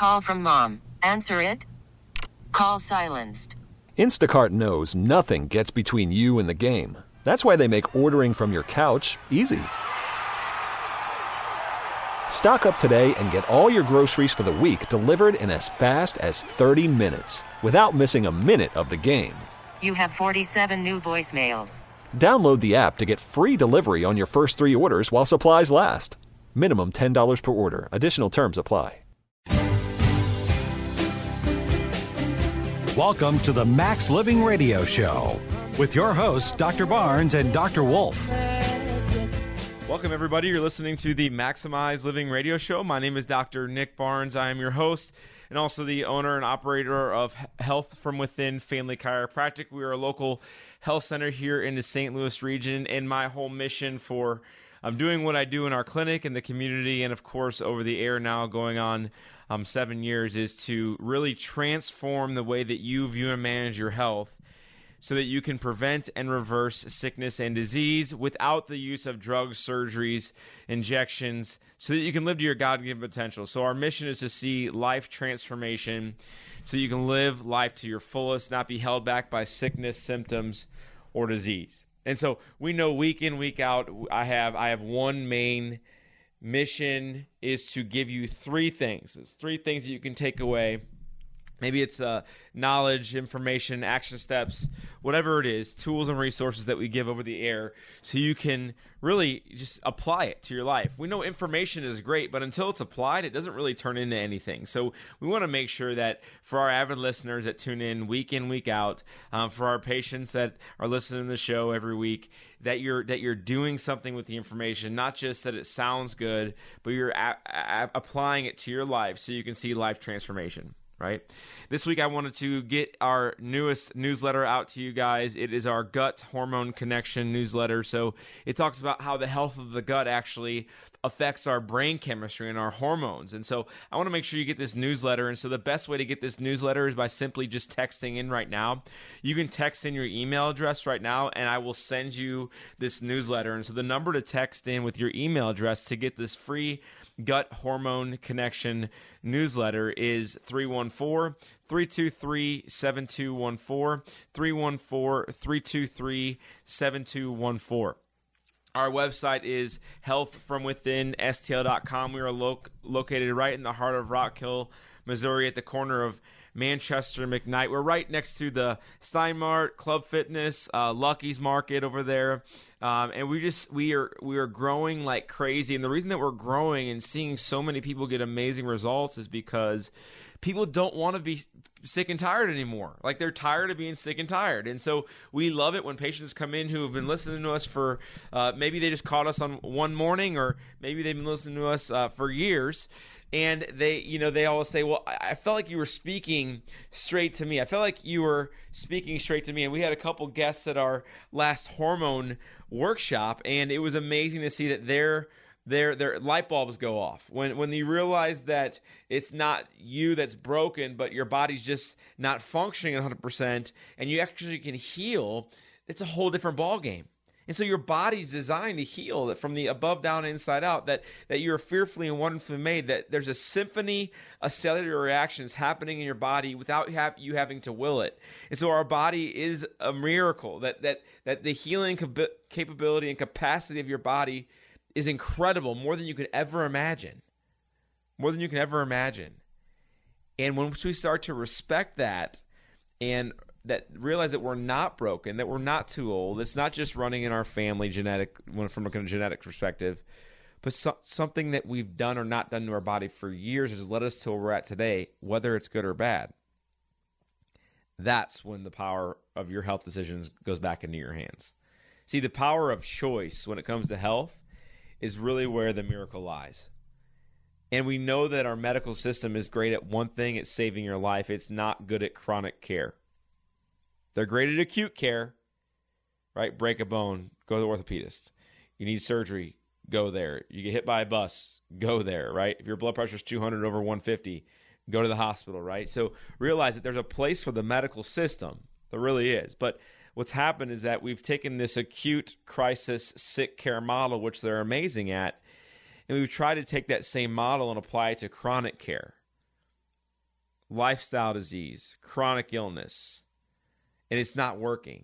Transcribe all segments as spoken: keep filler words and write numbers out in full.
Call from mom. Answer it. Call silenced. Instacart knows nothing gets between you and the game. That's why they make ordering from your couch easy. Stock up today and get all your groceries for the week delivered in as fast as thirty minutes without missing a minute of the game. You have forty-seven new voicemails. Download the app to get free delivery on your first three orders while supplies last. Minimum ten dollars per order. Additional terms apply. Welcome to the Max Living Radio Show with your hosts, Doctor Barnes and Doctor Wolf. Welcome, everybody. You're listening to the Maximize Living Radio Show. My name is Doctor Nick Barnes. I am your host and also the owner and operator of Health From Within Family Chiropractic. We are a local health center here in the Saint Louis region, and my whole mission for um, doing what I do in our clinic, in the community, and of course over the air now going on um, seven years is to really transform the way that you view and manage your health so that you can prevent and reverse sickness and disease without the use of drugs, surgeries, injections, so that you can live to your God-given potential. So our mission is to see life transformation so you can live life to your fullest, not be held back by sickness, symptoms, or disease. And so we know week in, week out, I have I have one main mission is to give you three things. It's three things that you can take away. Maybe it's uh, knowledge, information, action steps, whatever it is, tools and resources that we give over the air so you can really just apply it to your life. We know information is great, but until it's applied, it doesn't really turn into anything. So we want to make sure that for our avid listeners that tune in week in, week out, um, for our patients that are listening to the show every week, that you're that you're doing something with the information, not just that it sounds good, but you're a- a- applying it to your life so you can see life transformation. Right. This week, I wanted to get our newest newsletter out to you guys. It is our Gut Hormone Connection newsletter. So it talks about how the health of the gut actually affects our brain chemistry and our hormones. And so I want to make sure you get this newsletter. And so the best way to get this newsletter is by simply just texting in right now. You can text in your email address right now, and I will send you this newsletter. And so the number to text in with your email address to get this free Gut Hormone Connection newsletter is three one four, three two three, seven two one four, three one four, three two three, seven two one four. Our website is health from within S T L dot com. We are lo- located right in the heart of Rock Hill, Missouri, at the corner of Manchester and McKnight. We're right next to the Steinmart, Club Fitness, uh, Lucky's Market over there, um, and we just we are we are growing like crazy. And the reason that we're growing and seeing so many people get amazing results is because people don't want to be sick and tired anymore. Like, they're tired of being sick and tired. And so we love it when patients come in who have been listening to us for, uh, maybe they just caught us on one morning, or maybe they've been listening to us uh, for years. And they, you know, they always say, well, I felt like you were speaking straight to me. I felt like you were speaking straight to me. And we had a couple guests at our last hormone workshop, and it was amazing to see that their Their their light bulbs go off when when you realize that it's not you that's broken, but your body's just not functioning one hundred percent, and you actually can heal. It's a whole different ball game. And so your body's designed to heal, that from the above down, inside out, that that you're fearfully and wonderfully made, that there's a symphony of cellular reactions happening in your body without have, you having to will it. And so our body is a miracle, that that that the healing cap- capability and capacity of your body is incredible, more than you could ever imagine. More than you can ever imagine. And once we start to respect that and that realize that we're not broken, that we're not too old, it's not just running in our family genetic from a genetic perspective, but so, something that we've done or not done to our body for years has led us to where we're at today, whether it's good or bad. That's when the power of your health decisions goes back into your hands. See, the power of choice when it comes to health is really where the miracle lies. And we know that our medical system is great at one thing, it's saving your life. It's not good at chronic care. They're great at acute care, right? Break a bone, go to the orthopedist. You need surgery, go there. You get hit by a bus, go there, right? If your blood pressure is two hundred over one fifty, go to the hospital, right? So realize that there's a place for the medical system. There really is. But what's happened is that we've taken this acute crisis sick care model, which they're amazing at, and we've tried to take that same model and apply it to chronic care. lifestyle disease, chronic illness, and it's not working.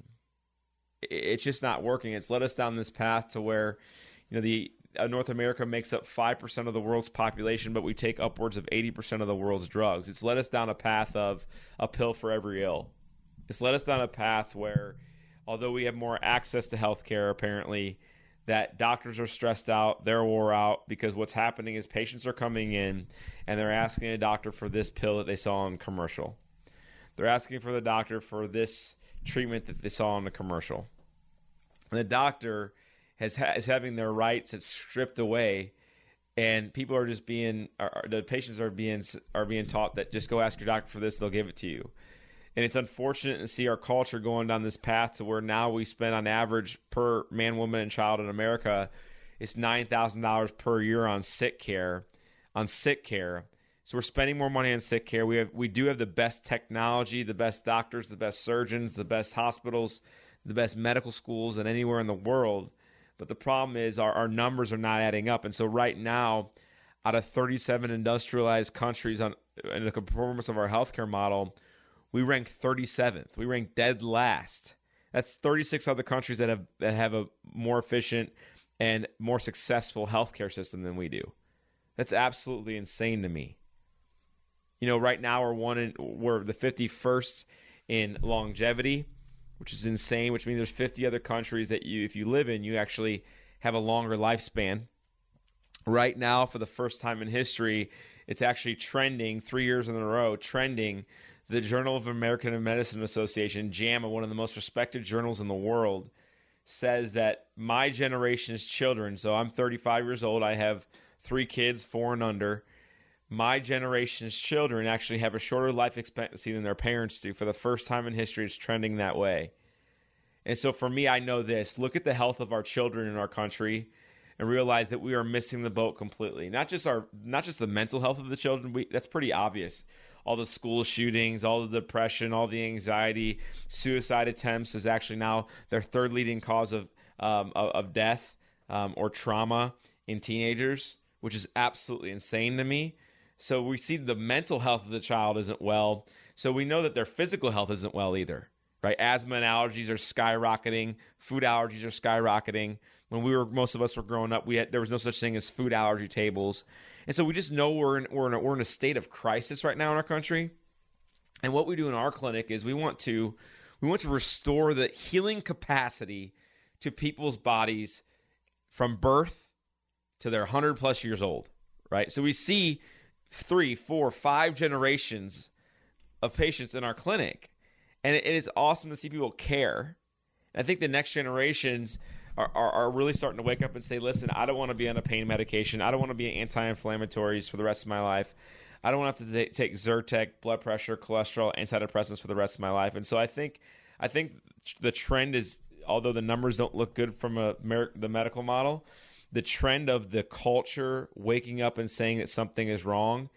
It's just not working. It's led us down this path to where, you know, the uh, North America makes up five percent of the world's population, but we take upwards of eighty percent of the world's drugs. It's led us down a path of a pill for every ill. It's led us down a path where, although we have more access to healthcare, apparently, that doctors are stressed out, they're wore out, because what's happening is patients are coming in and they're asking a doctor for this pill that they saw on commercial. They're asking for the doctor for this treatment that they saw on the commercial. And the doctor has ha- is having their rights stripped away, and people are just being, are, the patients are being are being taught that just go ask your doctor for this, they'll give it to you. And it's unfortunate to see our culture going down this path to where now we spend on average per man, woman, and child in America, it's nine thousand dollars per year on sick care, on sick care. So we're spending more money on sick care. We have, we do have the best technology, the best doctors, the best surgeons, the best hospitals, the best medical schools than anywhere in the world. But the problem is our, our numbers are not adding up. And so right now, out of thirty-seven industrialized countries on in the performance of our healthcare model, we rank thirty-seventh. We rank dead last. That's thirty-six other countries that have that have a more efficient and more successful healthcare system than we do. That's absolutely insane to me. You know, right now we're one in, we're the fifty-first in longevity, which is insane, which means there's fifty other countries that you, if you live in, you actually have a longer lifespan. Right now, for the first time in history, it's actually trending, three years in a row, trending. The Journal of American Medicine Association, JAMA, one of the most respected journals in the world, says that my generation's children, so I'm thirty-five years old, I have three kids, four and under, my generation's children actually have a shorter life expectancy than their parents do. For the first time in history, it's trending that way. And so for me, I know this. Look at the health of our children in our country and realize that we are missing the boat completely. Not just our, not just the mental health of the children. We, that's pretty obvious. All the school shootings, all the depression, all the anxiety, suicide attempts is actually now their third leading cause of um, of, of death um, or trauma in teenagers, which is absolutely insane to me. So we see the mental health of the child isn't well. So we know that their physical health isn't well either, right? Asthma and allergies are skyrocketing. Food allergies are skyrocketing. When we were, most of us were growing up, we had, there was no such thing as food allergy tables. And so we just know we're in, we're in a, we're in a state of crisis right now in our country. And what we do in our clinic is we want to, we want to restore the healing capacity to people's bodies from birth to their one hundred plus years old, right? So we see three, four, five generations of patients in our clinic. And it, it is awesome to see people care. And I think the next generations are, are, are really starting to wake up and say, listen, I don't want to be on a pain medication. I don't want to be on anti-inflammatories for the rest of my life. I don't want to have to t- take Zyrtec, blood pressure, cholesterol, antidepressants for the rest of my life. And so I think I think the trend is, although the numbers don't look good from a the medical model, the trend of the culture waking up and saying that something is wrong,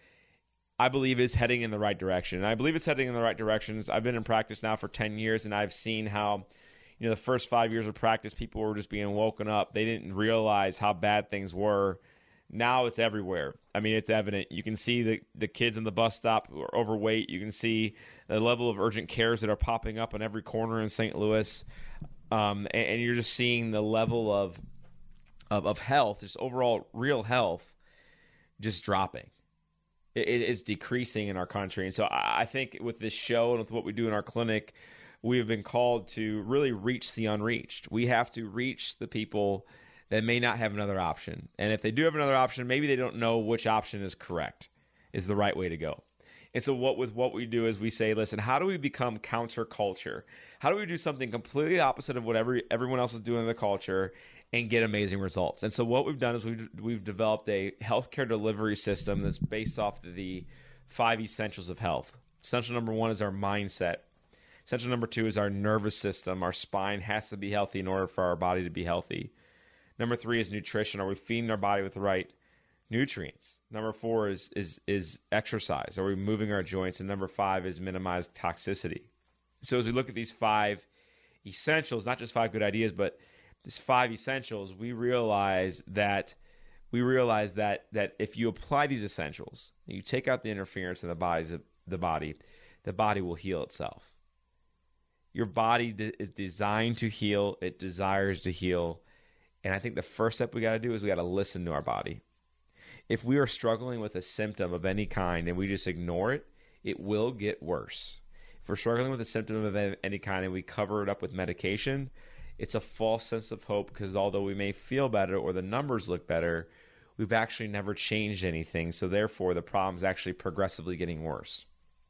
I believe is heading in the right direction. And I believe it's heading in the right directions. I've been in practice now for ten years, and I've seen how, you know, the first five years of practice, people were just being woken up. They didn't realize how bad things were. Now it's everywhere. I mean, it's evident. You can see the, the kids in the bus stop who are overweight. You can see the level of urgent cares that are popping up on every corner in Saint Louis. Um, and, and you're just seeing the level of Of, of health, just overall real health, just dropping. It, it's decreasing in our country. And so I, I think with this show and with what we do in our clinic, we have been called to really reach the unreached. We have to reach the people that may not have another option. And if they do have another option, maybe they don't know which option is correct, is the right way to go. And so what with what we do is we say, listen, how do we become counterculture? How do we do something completely opposite of what every, everyone else is doing in the culture and get amazing results? And so what we've done is we've, we've developed a healthcare delivery system that's based off of the five essentials of health. Essential number one is our mindset. Essential number two is our nervous system. Our spine has to be healthy in order for our body to be healthy. Number three is nutrition. Are we feeding our body with the right nutrients? Number four is is is exercise. Are we moving our joints? And number five is minimize toxicity. So as we look at these five essentials, not just five good ideas, but these five essentials, we realize that we realize that that if you apply these essentials, you take out the interference in the bodies, the body, the body will heal itself. Your body de- is designed to heal. It desires to heal. And I think the first step we got to do is we got to listen to our body. If we are struggling with a symptom of any kind and we just ignore it, it will get worse. If we're struggling with a symptom of any kind and we cover it up with medication, it's a false sense of hope, because although we may feel better or the numbers look better, we've actually never changed anything. So therefore, the problem is actually progressively getting worse,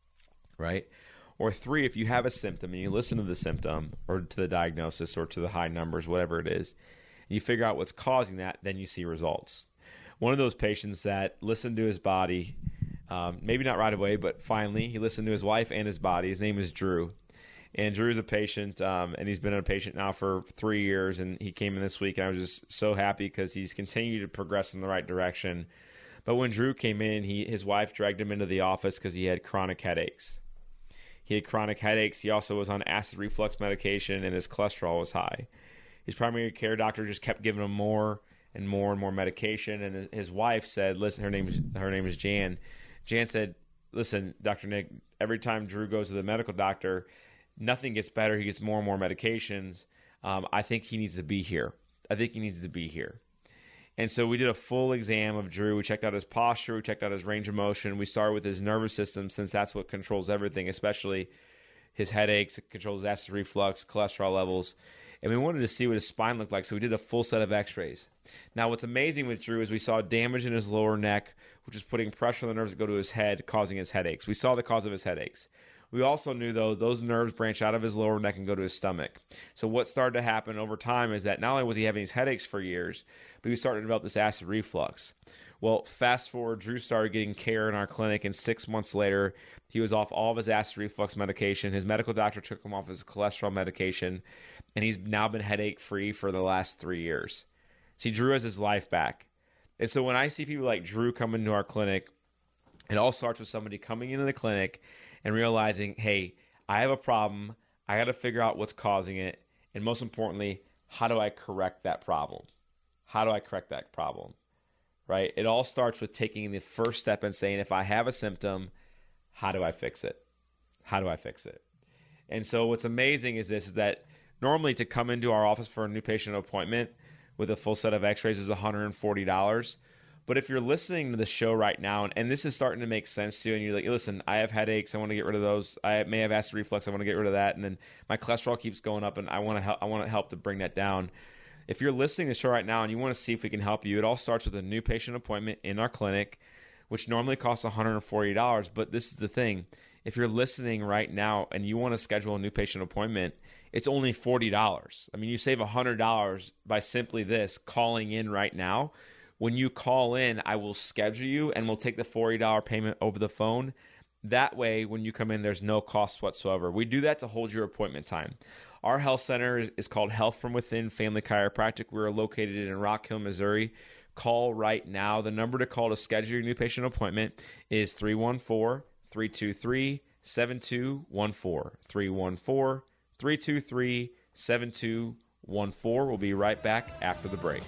right? Or three, if you have a symptom and you listen to the symptom or to the diagnosis or to the high numbers, whatever it is, and you figure out what's causing that, then you see results. One of those patients that listened to his body, um, maybe not right away, but finally he listened to his wife and his body. His name is Drew. And Drew's a patient, um, and he's been a patient now for three years, and he came in this week, and I was just so happy because he's continued to progress in the right direction. But when Drew came in, he his wife dragged him into the office because he had chronic headaches. He had chronic headaches. He also was on acid reflux medication, and his cholesterol was high. His primary care doctor just kept giving him more and more and more medication, and his wife said, listen, her name is, her name is Jan. Jan said, listen, Doctor Nick, every time Drew goes to the medical doctor, nothing gets better. He gets more and more medications. Um, I think he needs to be here. I think he needs to be here. And so we did a full exam of Drew. We checked out his posture. We checked out his range of motion. We started with his nervous system, since that's what controls everything, especially his headaches. It controls acid reflux, cholesterol levels. And we wanted to see what his spine looked like, so we did a full set of x-rays. Now, what's amazing with Drew is we saw damage in his lower neck, which was putting pressure on the nerves that go to his head, causing his headaches. We saw the cause of his headaches. We also knew, though, those nerves branch out of his lower neck and go to his stomach. So what started to happen over time is that not only was he having these headaches for years, but he started to develop this acid reflux. Well, fast forward, Drew started getting care in our clinic, and six months later, he was off all of his acid reflux medication. His medical doctor took him off his cholesterol medication, and he's now been headache-free for the last three years. See, Drew has his life back. And so when I see people like Drew come into our clinic, it all starts with somebody coming into the clinic and realizing, hey, I have a problem. I got to figure out what's causing it. And most importantly, how do I correct that problem? How do I correct that problem? Right? It all starts with taking the first step and saying, if I have a symptom, how do I fix it? How do I fix it? And so what's amazing is this, is that normally to come into our office for a new patient appointment with a full set of x-rays is one hundred forty dollars. But if you're listening to the show right now, and, and this is starting to make sense to you, and you're like, listen, I have headaches, I want to get rid of those. I may have acid reflux, I want to get rid of that. And then my cholesterol keeps going up, and I want to help, I want to help to bring that down. If you're listening to the show right now and you want to see if we can help you, it all starts with a new patient appointment in our clinic, which normally costs one hundred forty dollars. But this is the thing. If you're listening right now and you want to schedule a new patient appointment, it's only forty dollars. I mean, you save one hundred dollars by simply this, calling in right now. When you call in, I will schedule you and we'll take the forty dollars payment over the phone. That way, when you come in, there's no cost whatsoever. We do that to hold your appointment time. Our health center is called Health from Within Family Chiropractic. We're located in Rock Hill, Missouri. Call right now. The number to call to schedule your new patient appointment is three one four, three two three, seven two one four. three one four, three two three, seven two one four. We'll be right back after the break.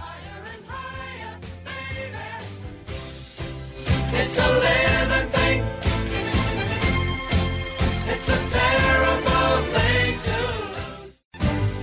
It's a living thing. It's a terrible thing to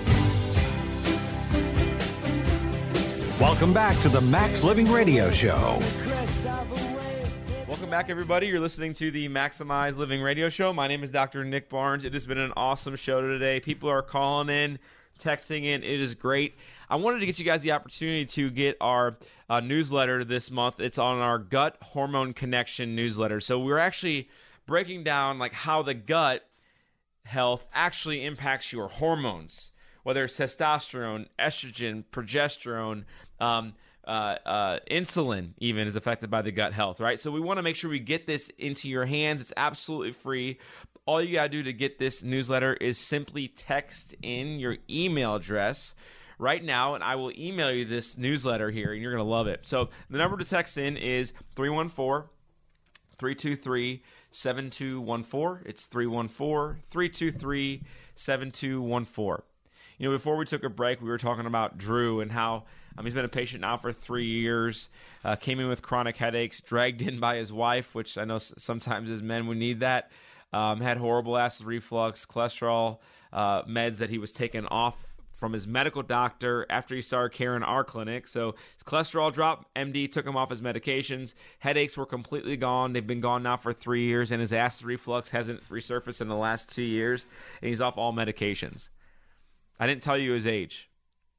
lose. Welcome back to the Max Living Radio Show. Welcome back, everybody. You're listening to the Maximize Living Radio Show. My name is Doctor Nick Barnes. It has been an awesome show today. People are calling in, texting in. It is great. I wanted to get you guys the opportunity to get our uh, newsletter this month. It's on our Gut Hormone Connection newsletter. So we're actually breaking down like how the gut health actually impacts your hormones, whether it's testosterone, estrogen, progesterone, um, uh, uh, insulin even is affected by the gut health, right? So we want to make sure we get this into your hands. It's absolutely free. All you got to do to get this newsletter is simply text in your email address right now, and I will email you this newsletter here, and you're going to love it. So the number to text in is three one four, three two three, seven two one four. It's three one four, three two three, seven two one four. You know, before we took a break, we were talking about Drew and how um, he's been a patient now for three years, uh, came in with chronic headaches, dragged in by his wife, which I know sometimes as men we need that, um, had horrible acid reflux, cholesterol, uh, meds that he was taking off from his medical doctor after he started care in our clinic. So his cholesterol dropped, M D took him off his medications, headaches were completely gone. They've been gone now for three years, and his acid reflux hasn't resurfaced in the last two years, and he's off all medications. I didn't tell you his age.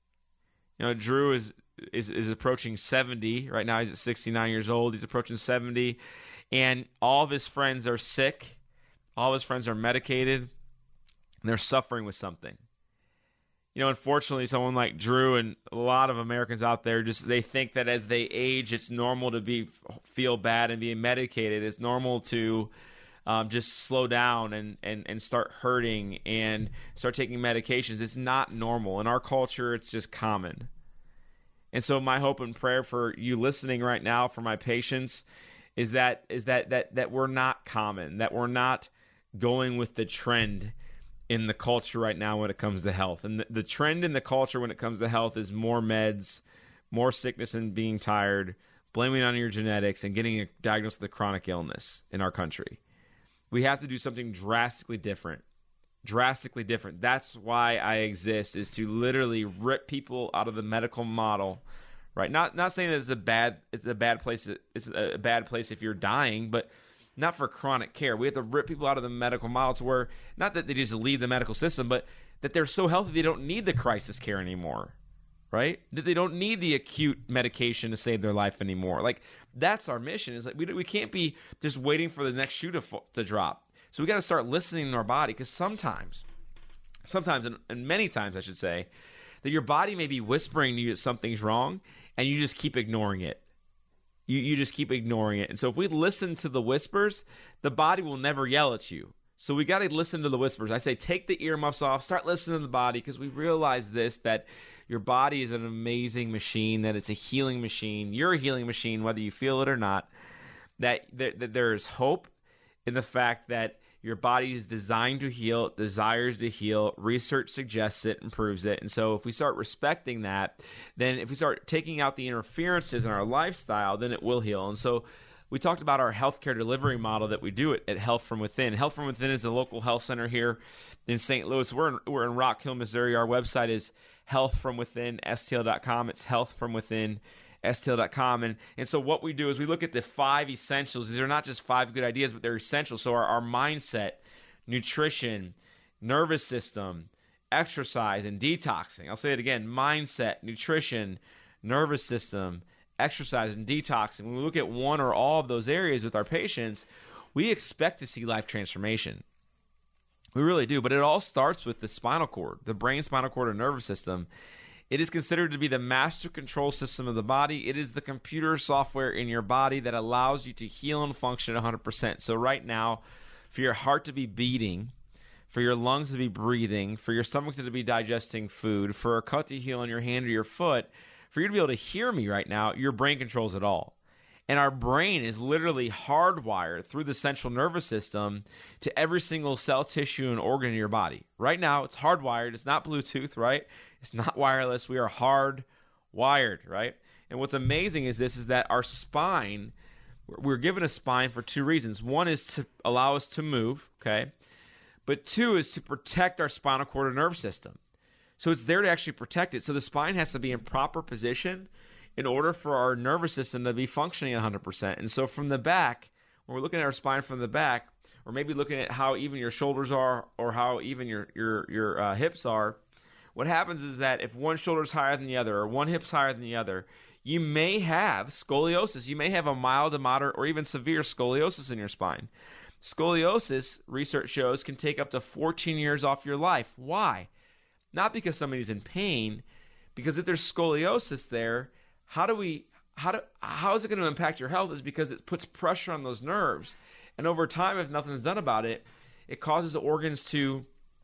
You know, Drew is is is approaching seventy. Right now he's at sixty-nine years old. He's approaching seventy, and all of his friends are sick. All of his friends are medicated, and they're suffering with something. You know, unfortunately, someone like Drew and a lot of Americans out there, just they think that as they age, it's normal to be feel bad and be medicated. It's normal to um, just slow down and, and, and start hurting and start taking medications. It's not normal. In our culture, it's just common. And so my hope and prayer for you listening right now, for my patients, is that is that that that we're not common, that we're not going with the trend in the culture right now when it comes to health. And the, the trend in the culture when it comes to health is more meds, more sickness and being tired, blaming it on your genetics, and getting diagnosed with a chronic illness in our country. We have to do something drastically different. Drastically different. That's why I exist, is to literally rip people out of the medical model. Right? Not not saying that it's a bad it's a bad place it's a bad place if you're dying, but not for chronic care. We have to rip people out of the medical model to where, not that they just leave the medical system, but that they're so healthy they don't need the crisis care anymore, right? That they don't need the acute medication to save their life anymore. Like, that's our mission. Is like we we can't be just waiting for the next shoe to, to drop. So we got to start listening to our body, because sometimes, sometimes, and, and many times I should say, that your body may be whispering to you that something's wrong, and you just keep ignoring it. You you just keep ignoring it. And so if we listen to the whispers, the body will never yell at you. So we got to listen to the whispers. I say take the earmuffs off, start listening to the body, because we realize this, that your body is an amazing machine, that it's a healing machine. You're a healing machine, whether you feel it or not, that, that, that there is hope in the fact that your body is designed to heal, it desires to heal. Research suggests it and proves it. And so if we start respecting that, then if we start taking out the interferences in our lifestyle, then it will heal. And so we talked about our healthcare delivery model that we do it at Health From Within. Health From Within is a local health center here in Saint Louis. We're in, we're in Rock Hill, Missouri. Our website is health from within s t l dot com. It's health from within s t l dot com. And, and so what we do is we look at the five essentials. These are not just five good ideas, but they're essential. So our, our mindset, nutrition, nervous system, exercise, and detoxing. I'll say it again: mindset, nutrition, nervous system, exercise, and detoxing. When we look at one or all of those areas with our patients, we expect to see life transformation. We really do. But it all starts with the spinal cord, the brain, spinal cord, and nervous system. It is considered to be the master control system of the body. It is the computer software in your body that allows you to heal and function one hundred percent. So right now, for your heart to be beating, for your lungs to be breathing, for your stomach to be digesting food, for a cut to heal on your hand or your foot, for you to be able to hear me right now, your brain controls it all. And our brain is literally hardwired through the central nervous system to every single cell, tissue, and organ in your body. Right now, it's hardwired. It's not Bluetooth, right? It's not wireless. We are hardwired, right? And what's amazing is this, is that our spine, we're given a spine for two reasons. One is to allow us to move, okay? But two is to protect our spinal cord and nervous system. So it's there to actually protect it. So the spine has to be in proper position in order for our nervous system to be functioning one hundred percent. And so from the back, when we're looking at our spine from the back, or maybe looking at how even your shoulders are, or how even your your your uh, hips are, what happens is that if one shoulder is higher than the other, or one hip's higher than the other, you may have scoliosis. You may have a mild to moderate or even severe scoliosis in your spine. Scoliosis, research shows, can take up to fourteen years off your life. Why? Not because somebody's in pain, because if there's scoliosis there, how do we, how do, how is it going to impact your health? Is because it puts pressure on those nerves. And over time, if nothing's done about it, it causes the organs to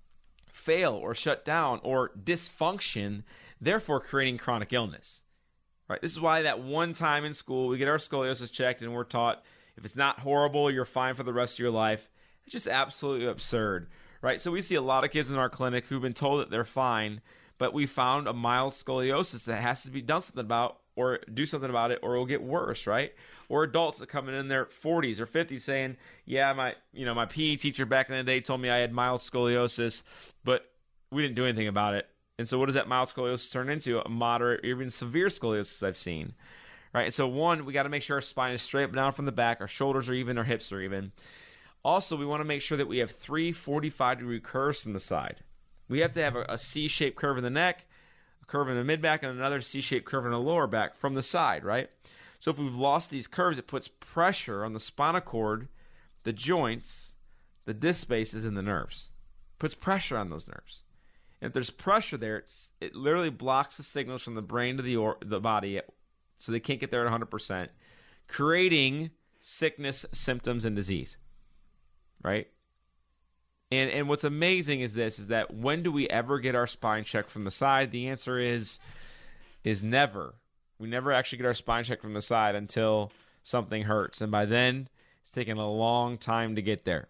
fail or shut down or dysfunction, therefore creating chronic illness. Right? This is why that one time in school, we get our scoliosis checked and we're taught, if it's not horrible, you're fine for the rest of your life. It's just absolutely absurd. Right? So we see a lot of kids in our clinic who've been told that they're fine, but we found a mild scoliosis that has to be done something about, or do something about it, or it'll get worse, right? Or adults that come in in their forties or fifties saying, yeah, my you know my P E teacher back in the day told me I had mild scoliosis, but we didn't do anything about it. And so what does that mild scoliosis turn into? A moderate, even severe scoliosis I've seen, right? And so one, we got to make sure our spine is straight up down from the back, our shoulders are even, our hips are even. Also, we want to make sure that we have three forty-five degree curves from the side. We have to have a, a C-shaped curve in the neck, a curve in the mid-back, and another C-shaped curve in the lower back from the side, right? So if we've lost these curves, it puts pressure on the spinal cord, the joints, the disc spaces, and the nerves. It puts pressure on those nerves. And if there's pressure there, it's, it literally blocks the signals from the brain to the, or, the body, so they can't get there at one hundred percent, creating sickness, symptoms, and disease, right? And and what's amazing is this, is that when do we ever get our spine checked from the side? The answer is is never. We never actually get our spine checked from the side until something hurts. And by then, it's taken a long time to get there.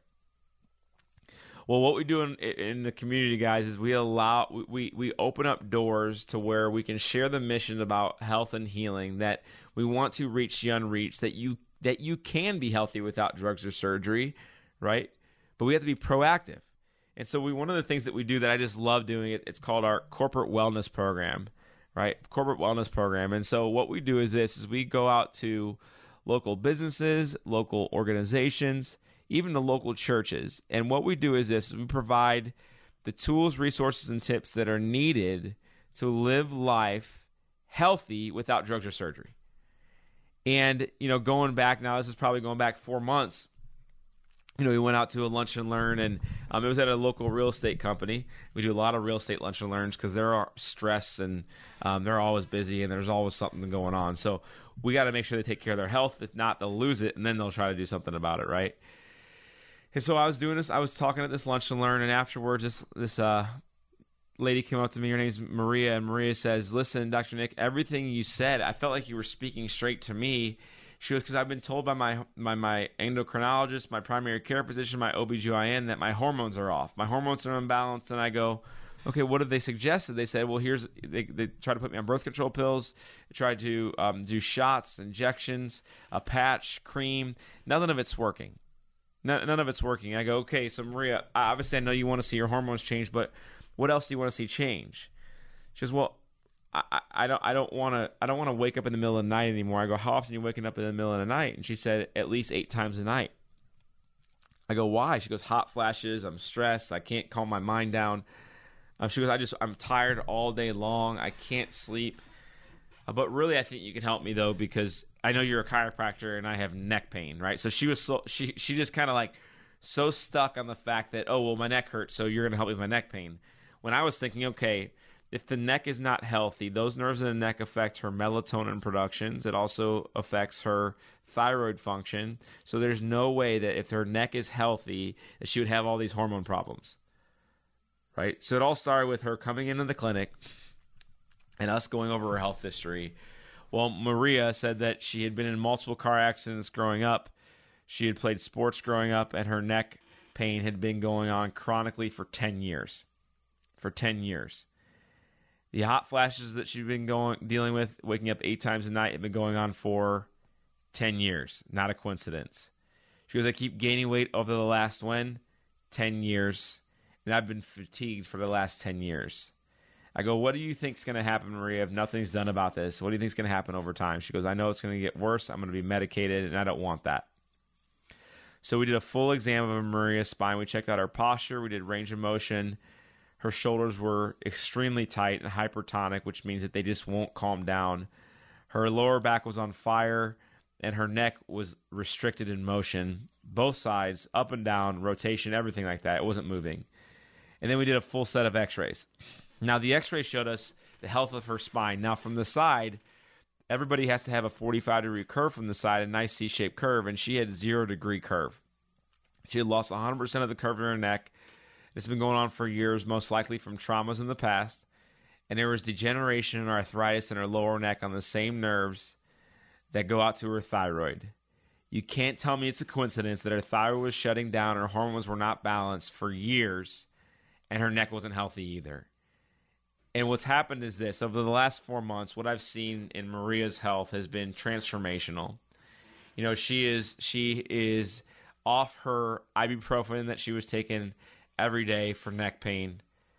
Well, what we do in, in the community, guys, is we allow we, we open up doors to where we can share the mission about health and healing, that we want to reach the unreached, that you that you can be healthy without drugs or surgery, right? But we have to be proactive. And so we one of the things that we do that I just love doing, it, it's called our corporate wellness program, right? Corporate wellness program. And so what we do is this, is we go out to local businesses, local organizations, even the local churches. And what we do is this, is we provide the tools, resources, and tips that are needed to live life healthy without drugs or surgery. And, you know, going back now, this is probably going back four months, you know, we went out to a lunch and learn, and um, it was at a local real estate company. We do a lot of real estate lunch and learns because there are stress, and um, they're always busy, and there's always something going on. So we got to make sure they take care of their health. If not, they'll lose it, and then they'll try to do something about it, right? And so I was doing this. I was talking at this lunch and learn, and afterwards, this this uh, lady came up to me. Her name's Maria, and Maria says, "Listen, Doctor Nick, everything you said, I felt like you were speaking straight to me." She goes, because I've been told by my, my my endocrinologist, my primary care physician, my O B G Y N, that my hormones are off. My hormones are imbalanced. And I go, okay, what have they suggested? They said, well, here's, they, they tried to put me on birth control pills. They tried to um, do shots, injections, a patch, cream. None of it's working. None, none of it's working. I go, okay, so Maria, obviously I know you want to see your hormones change, but what else do you want to see change? She goes, well, I, I don't I don't want to I don't want to wake up in the middle of the night anymore. I go, how often are you waking up in the middle of the night? And she said, at least eight times a night. I go, why? She goes, hot flashes. I'm stressed. I can't calm my mind down. Um, she goes, I just I'm tired all day long. I can't sleep. Uh, but really, I think you can help me though, because I know you're a chiropractor and I have neck pain, right? So she was so she she just kind of like so stuck on the fact that, oh well, my neck hurts, so you're gonna help me with my neck pain. When I was thinking, okay, if the neck is not healthy, those nerves in the neck affect her melatonin productions. It also affects her thyroid function. So there's no way that if her neck is healthy, that she would have all these hormone problems, right? So it all started with her coming into the clinic and us going over her health history. Well, Maria said that she had been in multiple car accidents growing up. She had played sports growing up, and her neck pain had been going on chronically for ten years. For ten years. The hot flashes that she'd been going dealing with, waking up eight times a night, had been going on for ten years. Not a coincidence. She goes, I keep gaining weight over the last when? ten years. And I've been fatigued for the last ten years. I go, what do you think's going to happen, Maria, if nothing's done about this? What do you think's going to happen over time? She goes, I know it's going to get worse. I'm going to be medicated, and I don't want that. So we did a full exam of Maria's spine. We checked out her posture. We did range of motion. Her shoulders were extremely tight and hypertonic, which means that they just won't calm down. Her lower back was on fire, and her neck was restricted in motion. Both sides, up and down, rotation, everything like that. It wasn't moving. And then we did a full set of x-rays. Now, the x-rays showed us the health of her spine. Now, from the side, everybody has to have a forty-five degree curve from the side, a nice C-shaped curve, and she had zero degree curve. She had lost one hundred percent of the curve in her neck. It's been going on for years, most likely from traumas in the past. And there was degeneration and arthritis in her lower neck on the same nerves that go out to her thyroid. You can't tell me it's a coincidence that her thyroid was shutting down, her hormones were not balanced for years, and her neck wasn't healthy either. And what's happened is this. Over the last four months, what I've seen in Maria's health has been transformational. You know, she is she is off her ibuprofen that she was taking every day for neck pain.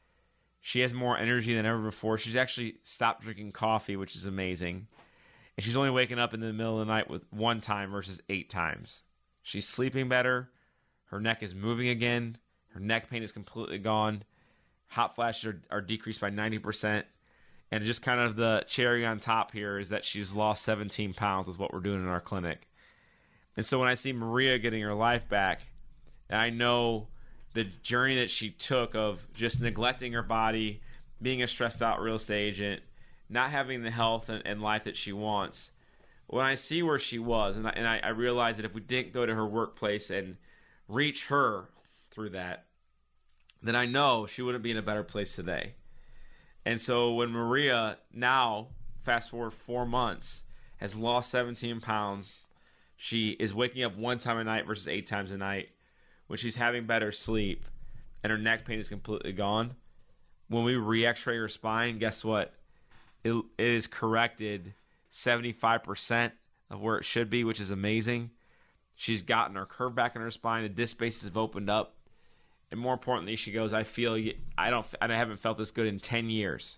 She has more energy than ever before. She's actually stopped drinking coffee, which is amazing. And she's only waking up in the middle of the night with one time versus eight times. She's sleeping better. Her neck is moving again. Her neck pain is completely gone. Hot flashes are, are decreased by ninety percent. And just kind of the cherry on top here is that she's lost seventeen pounds is what we're doing in our clinic. And so when I see Maria getting her life back, and I know the journey that she took of just neglecting her body, being a stressed out real estate agent, not having the health and, and life that she wants, when I see where she was, and I, and I, I realize that if we didn't go to her workplace and reach her through that, then I know she wouldn't be in a better place today. And so when Maria now, fast forward four months, has lost seventeen pounds, she is waking up one time a night versus eight times a night, when she's having better sleep, and her neck pain is completely gone. When we re-x-ray her spine, guess what? It, it is corrected seventy-five percent of where it should be, which is amazing. She's gotten her curve back in her spine. The disc spaces have opened up. And more importantly, she goes, I feel, I don't, I haven't felt this good in ten years.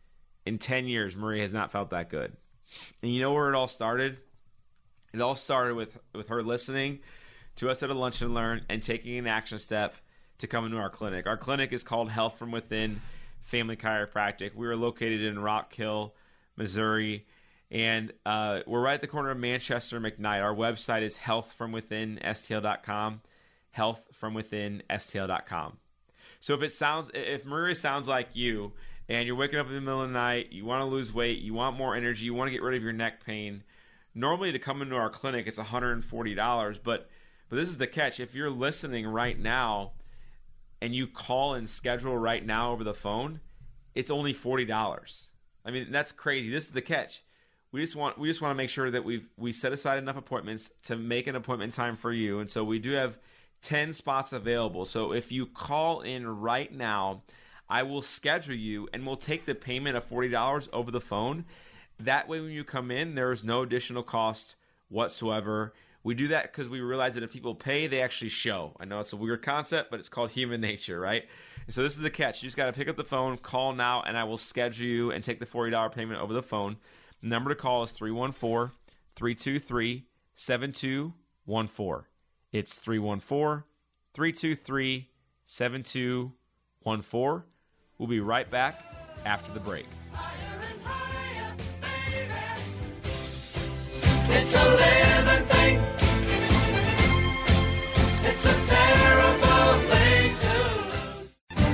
In ten years, Maria has not felt that good. And you know where it all started? It all started with, with her listening to us at a Lunch and Learn and taking an action step to come into our clinic. Our clinic is called Health from Within Family Chiropractic. We are located in Rock Hill, Missouri, and uh, we're right at the corner of Manchester and McKnight. Our website is health from within S T L dot com, health from within S T L dot com. So if it sounds, if Maria sounds like you, and you're waking up in the middle of the night, you want to lose weight, you want more energy, you want to get rid of your neck pain, normally to come into our clinic it's one hundred forty dollars, but but this is the catch. If you're listening right now and you call and schedule right now over the phone, it's only forty dollars. I mean, that's crazy. This is the catch. We just want we just want to make sure that we've we set aside enough appointments to make an appointment time for you. And so we do have ten spots available. So if you call in right now, I will schedule you and we'll take the payment of forty dollars over the phone. That way when you come in, there is no additional cost whatsoever. We do that because we realize that if people pay, they actually show. I know it's a weird concept, but it's called human nature, right? And so this is the catch. You just got to pick up the phone, call now, and I will schedule you and take the forty dollars payment over the phone. The number to call is three one four, three two three, seven two one four. It's three one four, three two three, seven two one four. We'll be right back after the break. It's a living thing. It's a terrible thing to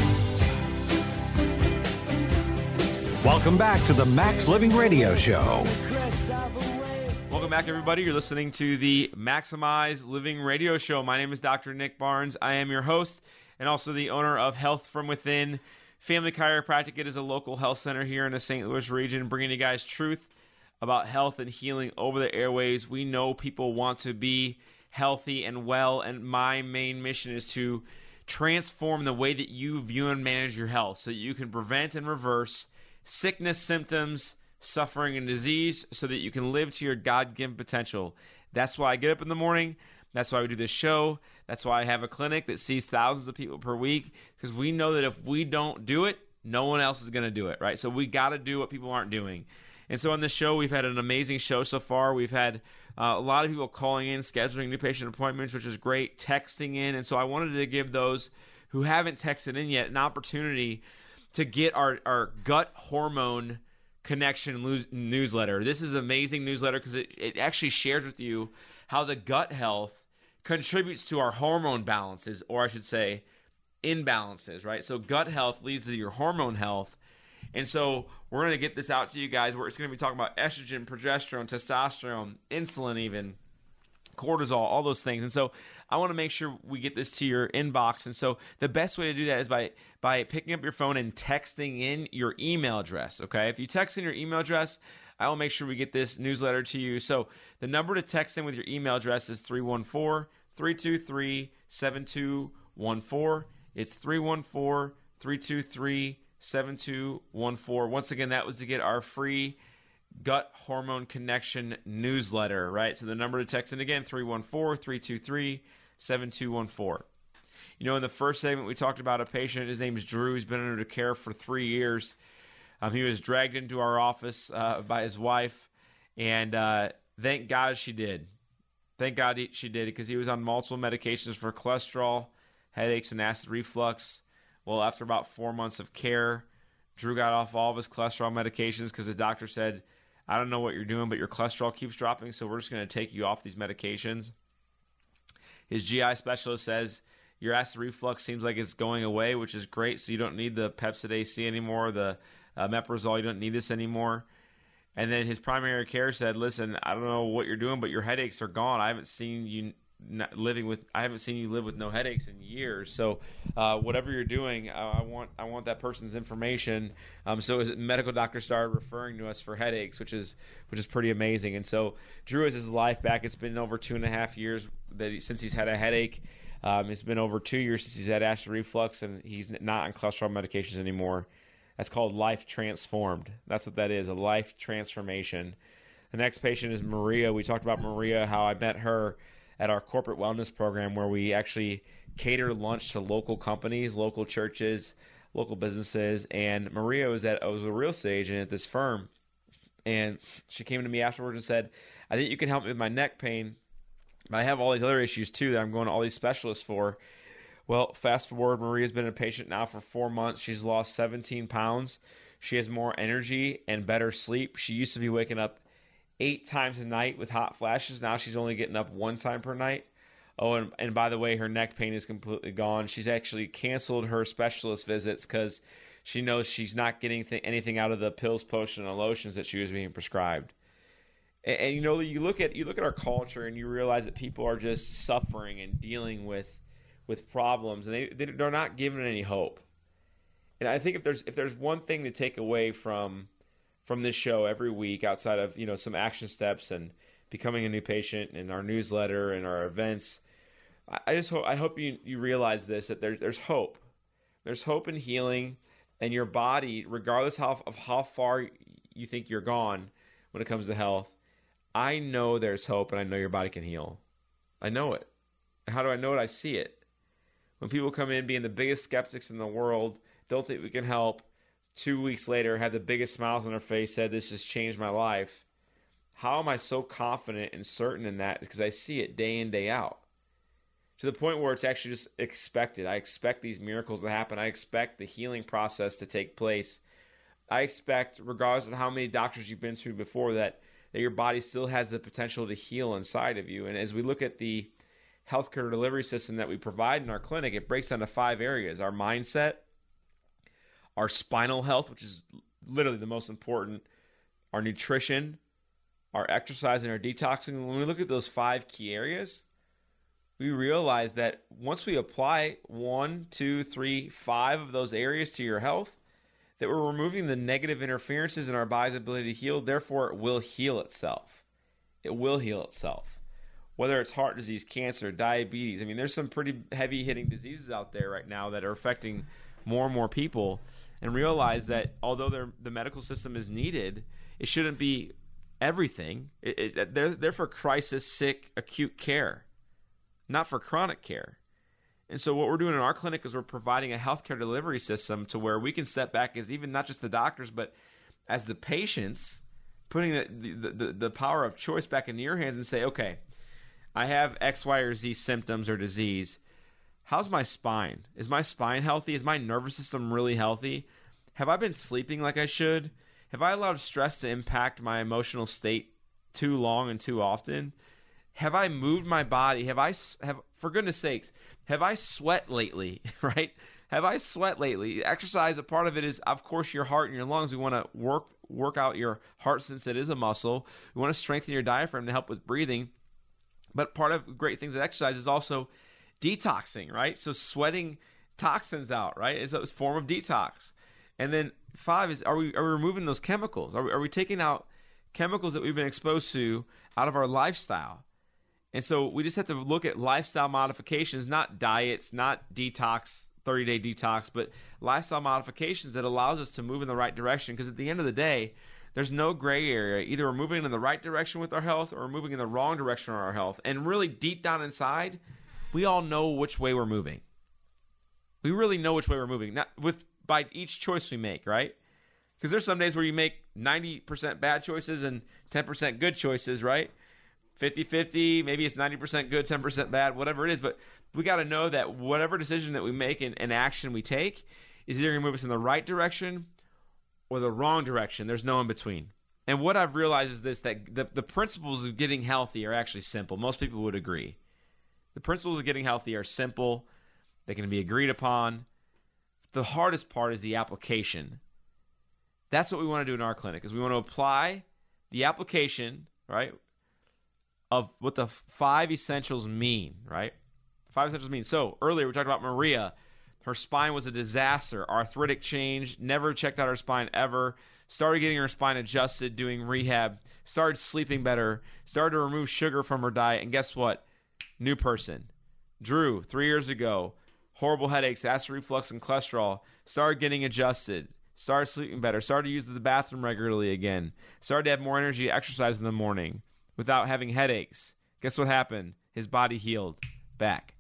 lose. Welcome back to the Max Living Radio Show. Welcome back, everybody. You're listening to the Maximize Living Radio Show. My name is Doctor Nick Barnes. I am your host and also the owner of Health from Within Family Chiropractic. It is a local health center here in the Saint Louis region, bringing you guys truth about health and healing over the airwaves. We know people want to be healthy and well, and my main mission is to transform the way that you view and manage your health so that you can prevent and reverse sickness, symptoms, suffering, and disease so that you can live to your God-given potential. That's why I get up in the morning. That's why we do this show. That's why I have a clinic that sees thousands of people per week, because we know that if we don't do it, no one else is going to do it, right? So we got to do what people aren't doing. And so on this show, we've had an amazing show so far. We've had uh, a lot of people calling in, scheduling new patient appointments, which is great, texting in. And so I wanted to give those who haven't texted in yet an opportunity to get our, our gut hormone connection lo- newsletter. This is an amazing newsletter because it, it actually shares with you how the gut health contributes to our hormone balances, or I should say imbalances, right? So gut health leads to your hormone health. And so we're going to get this out to you guys where it's going to be talking about estrogen, progesterone, testosterone, insulin even, cortisol, all those things. And so I want to make sure we get this to your inbox. And so the best way to do that is by by picking up your phone and texting in your email address, okay? If you text in your email address, I will make sure we get this newsletter to you. So the number to text in with your email address is three one four, three two three, seven two one four. It's three one four, three two three, seven two one four. Once again, that was to get our free Gut Hormone Connection newsletter, right? So the number to text in again, three one four, three two three, seven two one four. You know, in the first segment, we talked about a patient. His name is Drew. He's been under care for three years. Um, he was dragged into our office uh, by his wife, and uh, thank God she did. Thank God he, she did, because he was on multiple medications for cholesterol, headaches, and acid reflux. Well, after about four months of care, Drew got off all of his cholesterol medications because the doctor said, I don't know what you're doing, but your cholesterol keeps dropping, so we're just going to take you off these medications. His G I specialist says, your acid reflux seems like it's going away, which is great, so you don't need the Pepcid A C anymore, the uh, Meprazole, you don't need this anymore. And then his primary care said, listen, I don't know what you're doing, but your headaches are gone. I haven't seen you not living with, I haven't seen you live with no headaches in years. So uh, whatever you're doing, I, I want I want that person's information. Um, so his medical doctor started referring to us for headaches, which is which is pretty amazing. And so Drew has his life back. It's been over two and a half years that he, since he's had a headache. Um, it's been over two years since he's had acid reflux, and he's not on cholesterol medications anymore. That's called life transformed. That's what that is, a life transformation. The next patient is Maria. We talked about Maria, how I met her at our corporate wellness program, where we actually cater lunch to local companies, local churches, local businesses. And Maria was at was a real estate agent at this firm, and she came to me afterwards and said, I think you can help me with my neck pain, but I have all these other issues too that I'm going to all these specialists for. Well, fast forward, Maria's been a patient now for four months. She's lost seventeen pounds. She has more energy and better sleep. She used to be waking up eight times a night with hot flashes. Now she's only getting up one time per night. Oh, and, and by the way, her neck pain is completely gone. She's actually canceled her specialist visits because she knows she's not getting th- anything out of the pills, potions, and lotions that she was being prescribed. And, and you know, you look at you look at our culture and you realize that people are just suffering and dealing with with problems, and they they're not given any hope. And I think if there's if there's one thing to take away from from this show every week, outside of, you know, some action steps and becoming a new patient and our newsletter and our events, I just hope I hope you you realize this, that there's there's hope. There's hope in healing, and your body, regardless how, of how far you think you're gone when it comes to health, I know there's hope, and I know your body can heal. I know it. How do I know it? I see it. When people come in being the biggest skeptics in the world, don't think we can help, two weeks later have the biggest smiles on their face, said this has changed my life. How am I so confident and certain in that? Because I see it day in, day out. To the point where it's actually just expected. I expect these miracles to happen. I expect the healing process to take place. I expect, regardless of how many doctors you've been through before, that, that your body still has the potential to heal inside of you. And as we look at the healthcare delivery system that we provide in our clinic, it breaks down to five areas: our mindset, our spinal health, which is literally the most important, our nutrition, our exercise, and our detoxing. When we look at those five key areas, we realize that once we apply one, two, three, five of those areas to your health, that we're removing the negative interferences in our body's ability to heal. Therefore, it will heal itself. It will heal itself. Whether it's heart disease, cancer, diabetes. I mean, there's some pretty heavy-hitting diseases out there right now that are affecting more and more people. And realize that although the medical system is needed, it shouldn't be everything. It, it, they're, they're for crisis, sick, acute care, not for chronic care. And so what we're doing in our clinic is we're providing a healthcare delivery system to where we can step back as even not just the doctors, but as the patients, putting the, the, the, the power of choice back into your hands and say, okay, I have X, Y, or Z symptoms or disease. How's my spine? Is my spine healthy? Is my nervous system really healthy? Have I been sleeping like I should? Have I allowed stress to impact my emotional state too long and too often? Have I moved my body? Have I, have for goodness sakes, have I sweat lately, right? Have I sweat lately? Exercise, a part of it is, of course, your heart and your lungs. We want to work work out your heart since it is a muscle. We want to strengthen your diaphragm to help with breathing. But part of great things with exercise is also detoxing, right? So sweating toxins out, right? It's a form of detox. And then five is, are we are we removing those chemicals? Are we, are we taking out chemicals that we've been exposed to out of our lifestyle? And so we just have to look at lifestyle modifications, not diets, not detox thirty-day detox, but lifestyle modifications that allows us to move in the right direction. Because at the end of the day, there's no gray area. Either we're moving in the right direction with our health or we're moving in the wrong direction on our health. And really deep down inside, we all know which way we're moving. We really know which way we're moving, not with by each choice we make, right? Because there's some days where you make ninety percent bad choices and ten percent good choices, right? fifty-fifty, maybe it's ninety percent good, ten percent bad, whatever it is. But we got to know that whatever decision that we make and, and action we take is either going to move us in the right direction or the wrong direction. There's no in between. And what I've realized is this, that the, the principles of getting healthy are actually simple. Most people would agree. The principles of getting healthy are simple. They can be agreed upon. The hardest part is the application. That's what we want to do in our clinic, is we want to apply the application, right, of what the five essentials mean, right? Five essentials mean. So earlier we talked about Maria. Her spine was a disaster. Arthritic change. Never checked out her spine ever. Started getting her spine adjusted, doing rehab. Started sleeping better. Started to remove sugar from her diet. And guess what? New person. Drew, three years ago, horrible headaches, acid reflux, and cholesterol. Started getting adjusted. Started sleeping better. Started to use the bathroom regularly again. Started to have more energy to exercise in the morning without having headaches. Guess what happened? His body healed back.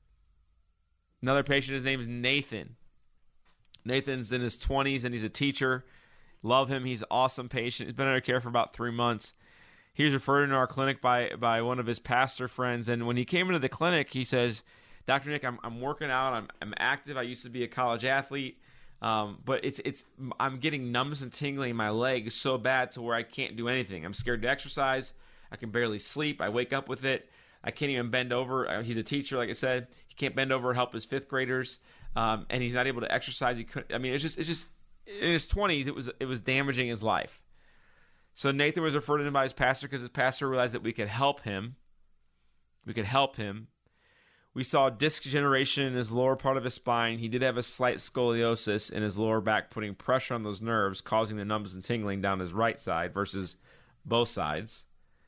Another patient, his name is Nathan. Nathan's in his twenties and he's a teacher. Love him. He's an awesome patient. He's been under care for about three months. He was referred into our clinic by, by one of his pastor friends. And when he came into the clinic, he says, Doctor Nick, I'm, I'm working out. I'm, I'm active. I used to be a college athlete. Um, but it's it's I'm getting numbness and tingling in my legs so bad to where I can't do anything. I'm scared to exercise. I can barely sleep. I wake up with it. I can't even bend over. He's a teacher, like I said. He can't bend over and help his fifth graders, um, and he's not able to exercise. He could. I mean, it's just, it's just in his twenties. It was, it was damaging his life. So Nathan was referred in by his pastor because his pastor realized that we could help him. We could help him. We saw disc degeneration in his lower part of his spine. He did have a slight scoliosis in his lower back, putting pressure on those nerves, causing the numbness and tingling down his right side versus both sides.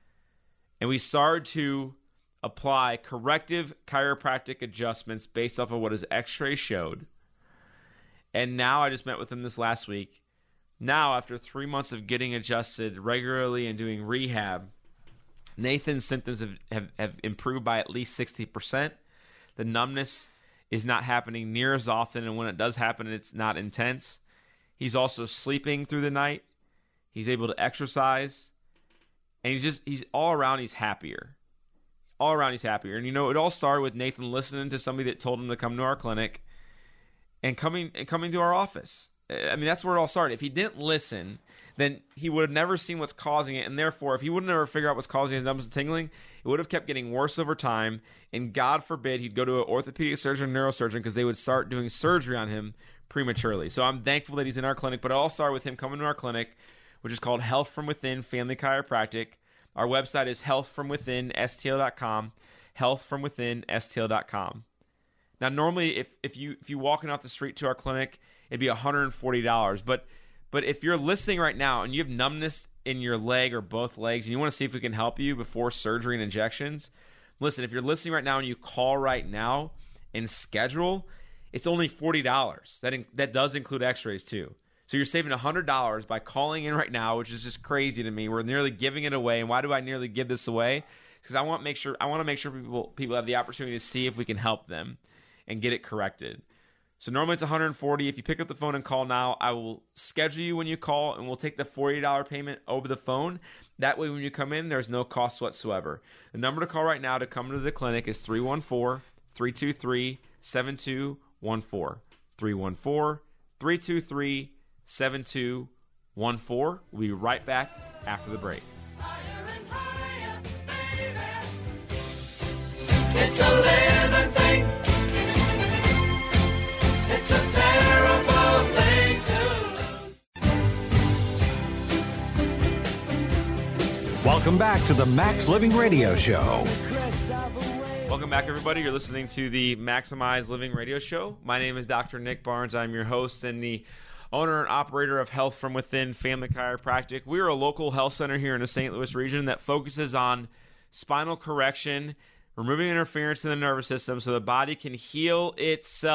And we started to apply corrective chiropractic adjustments based off of what his x-ray showed. And now I just met with him this last week. Now, after three months of getting adjusted regularly and doing rehab, Nathan's symptoms have, have, have improved by at least sixty percent. The numbness is not happening near as often, and when it does happen, it's not intense. He's also sleeping through the night. He's able to exercise. And he's just, he's all around, he's happier. All around, he's happier. And you know, it all started with Nathan listening to somebody that told him to come to our clinic and coming and coming to our office. I mean, that's where it all started. If he didn't listen, then he would have never seen what's causing it. And therefore, if he would have never figured out what's causing his numbness and tingling, it would have kept getting worse over time. And God forbid he'd go to an orthopedic surgeon, neurosurgeon, because they would start doing surgery on him prematurely. So I'm thankful that he's in our clinic. But it all started with him coming to our clinic, which is called Health From Within Family Chiropractic. Our website is health from within S T L dot com, health from within S T L dot com. Now, normally, if, if you if you walking off the street to our clinic, it'd be one hundred forty dollars. But but if you're listening right now and you have numbness in your leg or both legs and you want to see if we can help you before surgery and injections, listen, if you're listening right now and you call right now and schedule, it's only forty dollars. That in, that does include x-rays too. So you're saving one hundred dollars by calling in right now, which is just crazy to me. We're nearly giving it away. And why do I nearly give this away? Because I want to make sure I want to make sure people people have the opportunity to see if we can help them and get it corrected. So normally it's one hundred forty dollars. If you pick up the phone and call now, I will schedule you when you call, and we'll take the forty dollars payment over the phone. That way when you come in, there's no cost whatsoever. The number to call right now to come to the clinic is three one four, three two three, seven two one four. three one four, three two three, seven two one four. We'll be right back after the break. Higher and higher, baby. It's a living thing. It's a terrible thing to lose. Welcome back to the Max Living Radio Show. Welcome back, everybody. You're listening to the Maximize Living Radio Show. My name is Doctor Nick Barnes. I'm your host and the owner and operator of Health From Within Family Chiropractic. We are a local health center here in the Saint Louis region that focuses on spinal correction, removing interference in the nervous system so the body can heal itself.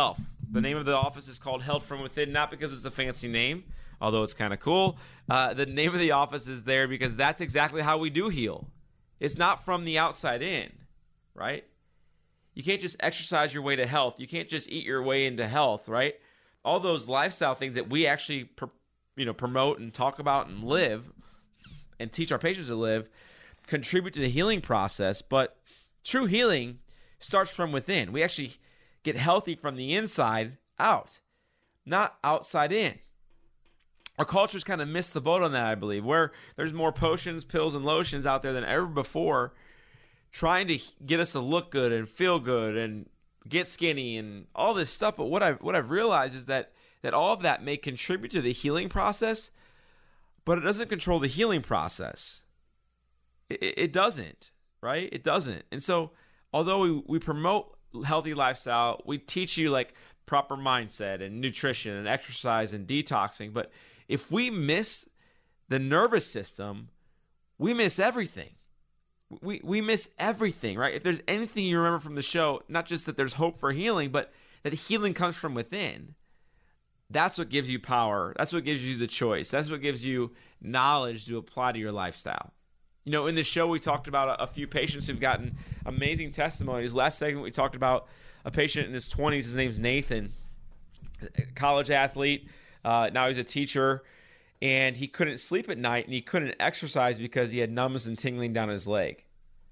The name of the office is called Health From Within, not because it's a fancy name, although it's kind of cool. Uh, the name of the office is there because that's exactly how we do heal. It's not from the outside in, right? You can't just exercise your way to health. You can't just eat your way into health, right? All those lifestyle things that we actually pr- you know, promote and talk about and live and teach our patients to live contribute to the healing process, but true healing starts from within. We actually get healthy from the inside out, not outside in. Our culture's kind of missed the boat on that, I believe, where there's more potions, pills, and lotions out there than ever before trying to get us to look good and feel good and get skinny and all this stuff. But what I've, what I've realized is that, that all of that may contribute to the healing process, but it doesn't control the healing process. It, it doesn't, right? It doesn't. And so although we, we promote healthy lifestyle, we teach you like proper mindset and nutrition and exercise and detoxing, but if we miss the nervous system, we miss everything. We we miss everything, right? If there's anything you remember from the show, not just that there's hope for healing, but that healing comes from within. That's what gives you power. That's what gives you the choice. That's what gives you knowledge to apply to your lifestyle. You know, in the show, we talked about a, a few patients who've gotten amazing testimonies. Last segment, we talked about a patient in his twenties. His name's Nathan, college athlete. Uh, now he's a teacher, and he couldn't sleep at night, and he couldn't exercise because he had numbness and tingling down his leg.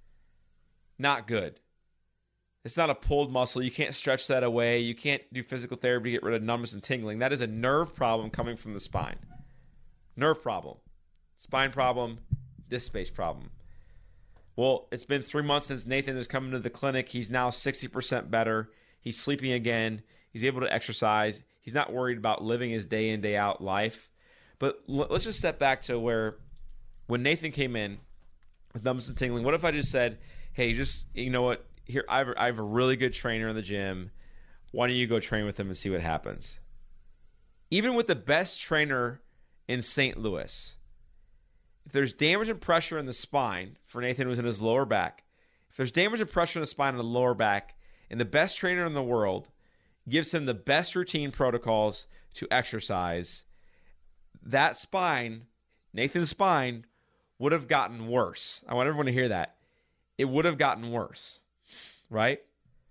Not good. It's not a pulled muscle. You can't stretch that away. You can't do physical therapy to get rid of numbness and tingling. That is a nerve problem coming from the spine. Nerve problem. Spine problem. Disc space problem. Well, it's been three months since Nathan has come into the clinic. He's now sixty percent better. He's sleeping again. He's able to exercise. He's not worried about living his day in, day out life. But l- let's just step back to where when Nathan came in with numbness and tingling, what if I just said, hey, just, you know what, here, I have, I have a really good trainer in the gym. Why don't you go train with him and see what happens? Even with the best trainer in Saint Louis, if there's damage and pressure in the spine, for Nathan who was in his lower back, if there's damage and pressure in the spine and the lower back, and the best trainer in the world gives him the best routine protocols to exercise, that spine, Nathan's spine, would have gotten worse. I want everyone to hear that. It would have gotten worse, right?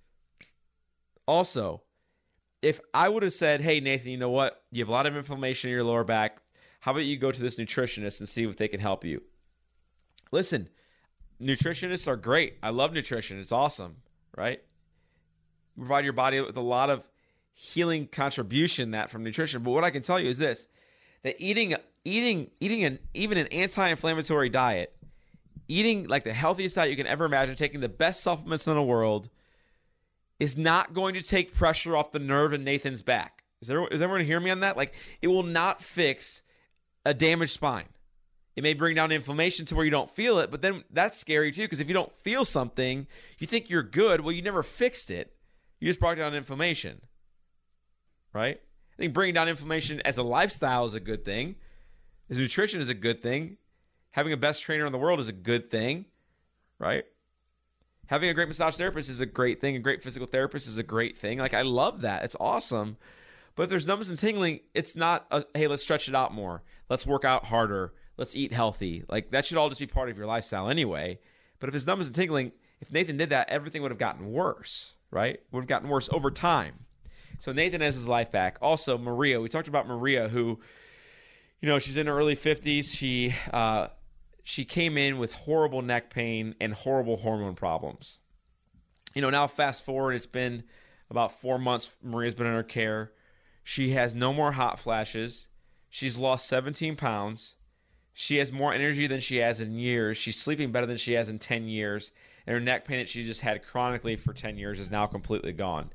Also, if I would have said, hey, Nathan, you know what? You have a lot of inflammation in your lower back. How about you go to this nutritionist and see if they can help you? Listen, nutritionists are great. I love nutrition. It's awesome, right? You provide your body with a lot of healing contribution that from nutrition. But what I can tell you is this, that eating eating eating an even an anti-inflammatory diet, eating like the healthiest diet you can ever imagine, taking the best supplements in the world, is not going to take pressure off the nerve in Nathan's back. Is there is everyone hear me on that? Like, it will not fix a damaged spine. It may bring down inflammation to where you don't feel it, but then that's scary too, because if you don't feel something, you think you're good. Well, you never fixed it. You just brought down inflammation, right? I think bringing down inflammation as a lifestyle is a good thing. As nutrition is a good thing. Having a best trainer in the world is a good thing, right? Having a great massage therapist is a great thing. A great physical therapist is a great thing. Like, I love that. It's awesome. But if there's numbness and tingling, it's not, a, hey, let's stretch it out more. Let's work out harder. Let's eat healthy. Like, that should all just be part of your lifestyle anyway. But if it's numbness and tingling, if Nathan did that, everything would have gotten worse, right? Would have gotten worse over time. So Nathan has his life back. Also, Maria. We talked about Maria, who, you know, she's in her early fifties. She, uh, she came in with horrible neck pain and horrible hormone problems. You know, now fast forward, it's been about four months Maria's been in her care. She has no more hot flashes. She's lost seventeen pounds. She has more energy than she has in years. She's sleeping better than she has in ten years. And her neck pain that she just had chronically for ten years is now completely gone.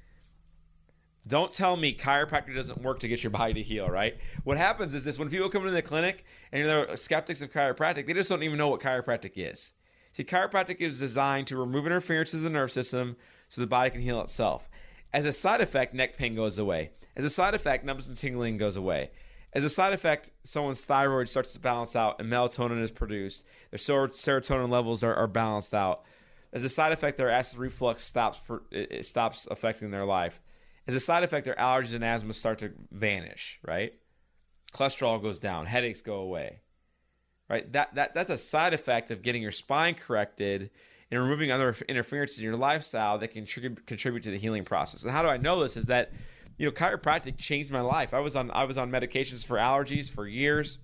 Don't tell me chiropractic doesn't work to get your body to heal, right? What happens is this: when people come into the clinic and they're skeptics of chiropractic, they just don't even know what chiropractic is. See, chiropractic is designed to remove interference in the nerve system so the body can heal itself. As a side effect, neck pain goes away. As a side effect, numbness and tingling goes away. As a side effect, someone's thyroid starts to balance out and melatonin is produced. Their serotonin levels are, are balanced out. As a side effect, their acid reflux stops, it stops affecting their life. As a side effect, their allergies and asthma start to vanish, right? Cholesterol goes down, headaches go away, right? That that that's a side effect of getting your spine corrected and removing other interferences in your lifestyle that can contribute contribute to the healing process. And how do I know this? Is that, you know, chiropractic changed my life. I was on I was on medications for allergies for years.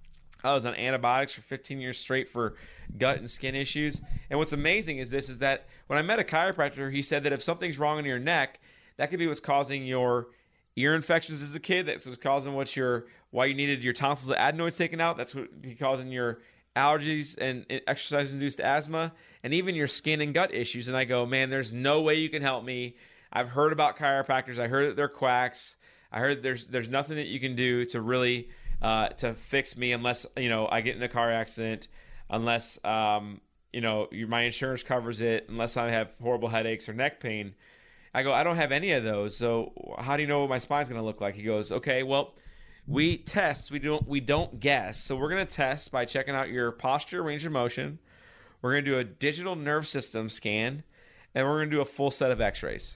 I was on antibiotics for fifteen years straight for gut and skin issues. And what's amazing is this, is that when I met a chiropractor, he said that if something's wrong in your neck, that could be what's causing your ear infections as a kid. That's what's causing what your, why you needed your tonsils and adenoids taken out. That's what be causing your allergies and exercise-induced asthma, and even your skin and gut issues. And I go, man, there's no way you can help me. I've heard about chiropractors. I heard that they're quacks. I heard there's there's nothing that you can do to really uh, to fix me unless, you know, I get in a car accident, unless um, you know, my insurance covers it, unless I have horrible headaches or neck pain. I go, I don't have any of those. So how do you know what my spine's going to look like? He goes, okay, well, we test. We don't we don't guess. So we're going to test by checking out your posture, range of motion. We're going to do a digital nerve system scan, and we're going to do a full set of x-rays.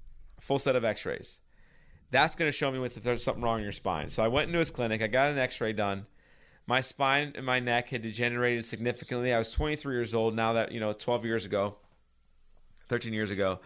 A full set of x-rays. That's going to show me what's, if there's something wrong in your spine. So I went into his clinic. I got an x-ray done. My spine and my neck had degenerated significantly. I was twenty-three years old now, that, you know, twelve years ago, thirteen years ago.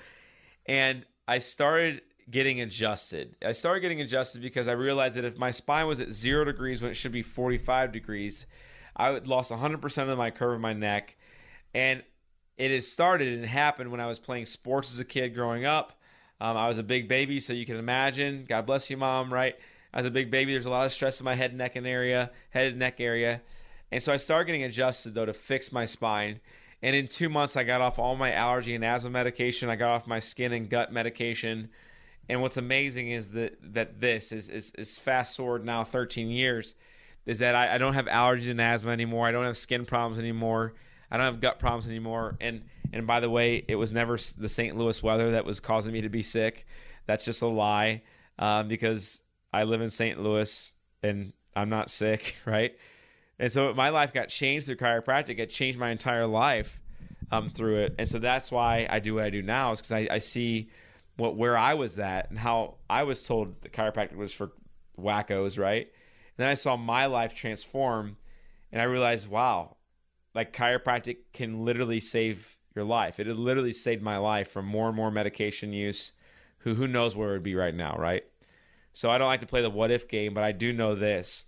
And I started getting adjusted. I started getting adjusted because I realized that if my spine was at zero degrees when it should be forty-five degrees, I had lost one hundred percent of my curve of my neck. And it had started and happened when I was playing sports as a kid growing up. Um, I was a big baby, so you can imagine. God bless you, Mom, right? I was a big baby. There's a lot of stress in my head, neck, and area, head and neck area. And so I started getting adjusted, though, to fix my spine. And in two months, I got off all my allergy and asthma medication. I got off my skin and gut medication. And what's amazing is that that this is, is, is fast forward now thirteen years, is that I, I don't have allergies and asthma anymore. I don't have skin problems anymore. I don't have gut problems anymore. And and by the way, it was never the Saint Louis weather that was causing me to be sick. That's just a lie, um, because I live in Saint Louis and I'm not sick, right? And so my life got changed through chiropractic. It changed my entire life um, through it. And so that's why I do what I do now, is because I, I see what where I was at and how I was told that chiropractic was for wackos, right? And then I saw my life transform, and I realized, wow, like chiropractic can literally save your life. It had literally saved my life from more and more medication use. Who who knows where it would be right now, right? So I don't like to play the what if game, but I do know this.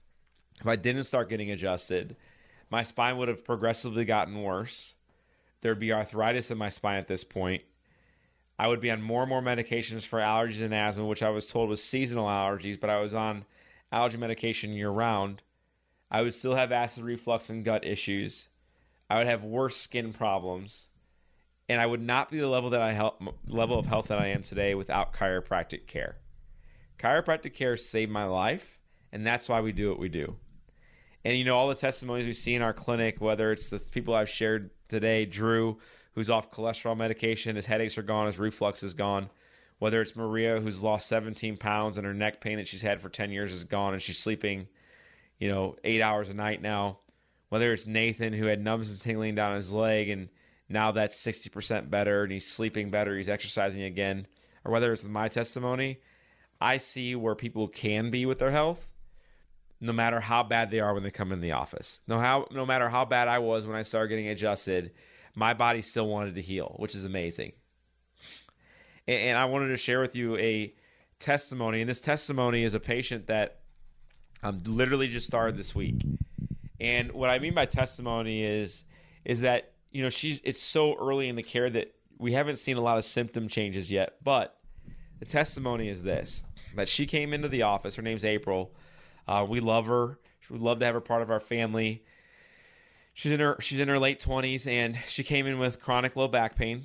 If I didn't start getting adjusted, my spine would have progressively gotten worse. There would be arthritis in my spine at this point. I would be on more and more medications for allergies and asthma, which I was told was seasonal allergies, but I was on allergy medication year-round. I would still have acid reflux and gut issues. I would have worse skin problems. And I would not be the level that I help, level of health that I am today without chiropractic care. Chiropractic care saved my life, and that's why we do what we do. And, you know, all the testimonies we see in our clinic, whether it's the people I've shared today, Drew, who's off cholesterol medication, his headaches are gone, his reflux is gone. Whether it's Maria, who's lost seventeen pounds and her neck pain that she's had for ten years is gone, and she's sleeping, you know, eight hours a night now. Whether it's Nathan, who had numbness and tingling down his leg, and now that's sixty percent better, and he's sleeping better, he's exercising again. Or whether it's my testimony, I see where people can be with their health, no matter how bad they are when they come in the office. No, how, no matter how bad I was when I started getting adjusted, my body still wanted to heal, which is amazing. And, and I wanted to share with you a testimony, and this testimony is a patient that um, literally just started this week. And what I mean by testimony is, is that, you know, she's it's so early in the care that we haven't seen a lot of symptom changes yet. But the testimony is this, that she came into the office. Her name's April. Uh, we love her. We'd love to have her part of our family. She's in her she's in her late twenties, and she came in with chronic low back pain.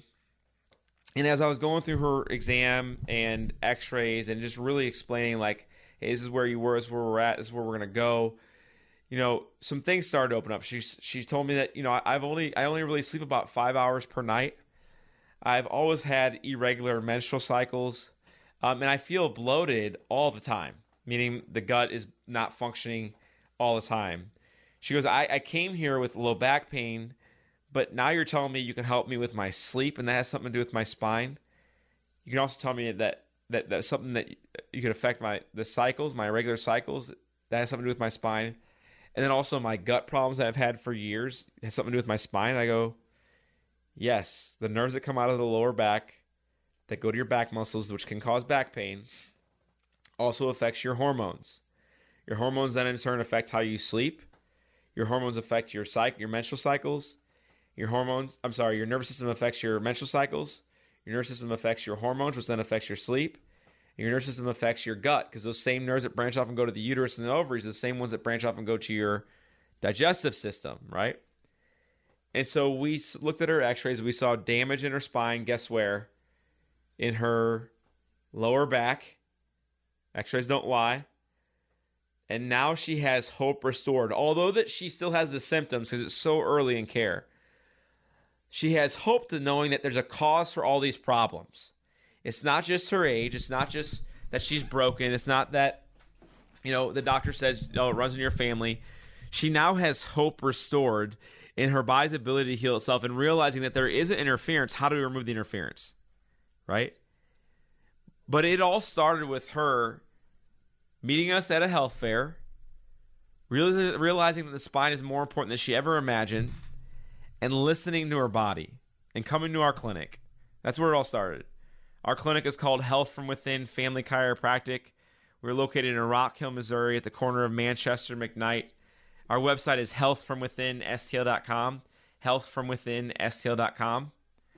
And as I was going through her exam and x-rays and just really explaining, like, hey, this is where you were, this is where we're at, this is where we're going to go, you know, some things started to open up. She she told me that, you know, I've only I only really sleep about five hours per night. I've always had irregular menstrual cycles, um, and I feel bloated all the time, meaning the gut is not functioning all the time. She goes, I, I came here with low back pain, but now you're telling me you can help me with my sleep, and that has something to do with my spine. You can also tell me that that that's something that you could affect my the cycles, my regular cycles. That has something to do with my spine. And then also my gut problems that I've had for years has something to do with my spine. And I go, yes, the nerves that come out of the lower back that go to your back muscles, which can cause back pain, also affects your hormones. Your hormones then in turn affect how you sleep. Your hormones affect your cycle, your menstrual cycles. Your hormones, I'm sorry, your nervous system affects your menstrual cycles. Your nervous system affects your hormones, which then affects your sleep. And your nervous system affects your gut, because those same nerves that branch off and go to the uterus and the ovaries are the same ones that branch off and go to your digestive system, right? And so we looked at her x-rays. We saw damage in her spine. Guess where? In her lower back. X-rays don't lie. And now she has hope restored. Although that she still has the symptoms because it's so early in care. She has hope to knowing that there's a cause for all these problems. It's not just her age. It's not just that she's broken. It's not that, you know, the doctor says, oh, it runs in your family. She now has hope restored in her body's ability to heal itself and realizing that there is an interference. How do we remove the interference? Right? But it all started with her meeting us at a health fair, realizing, realizing that the spine is more important than she ever imagined, and listening to her body and coming to our clinic. That's where it all started. Our clinic is called Health from Within Family Chiropractic. We're located in Rock Hill, Missouri at the corner of Manchester and McKnight. Our website is health from within S T L dot com, health from within S T L dot com.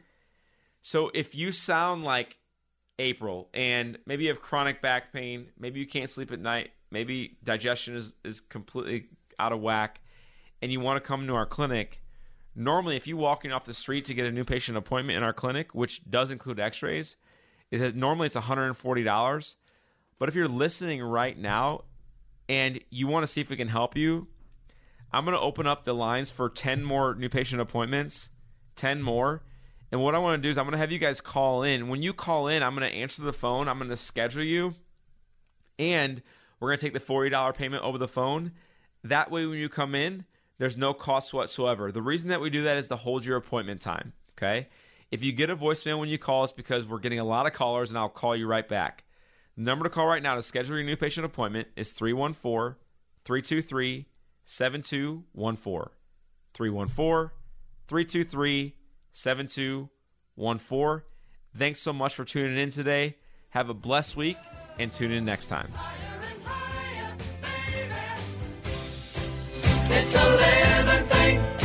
So if you sound like April and maybe you have chronic back pain, maybe you can't sleep at night, maybe digestion is, is completely out of whack, and you want to come to our clinic, normally if you're walking off the street to get a new patient appointment in our clinic, which does include x-rays, is that normally it's one hundred forty dollars. But if you're listening right now and you want to see if we can help you, I'm going to open up the lines for ten more new patient appointments, ten more. And what I want to do is I'm going to have you guys call in. When you call in, I'm going to answer the phone. I'm going to schedule you. And we're going to take the forty dollars payment over the phone. That way when you come in, there's no cost whatsoever. The reason that we do that is to hold your appointment time, okay? If you get a voicemail when you call, it's because we're getting a lot of callers, and I'll call you right back. The number to call right now to schedule your new patient appointment is three one four, three two three, seven two one four. three one four, three two three, seven two one four. Thanks so much for tuning in today. Have a blessed week, and tune in next time. Higher and higher, baby. It's a living thing.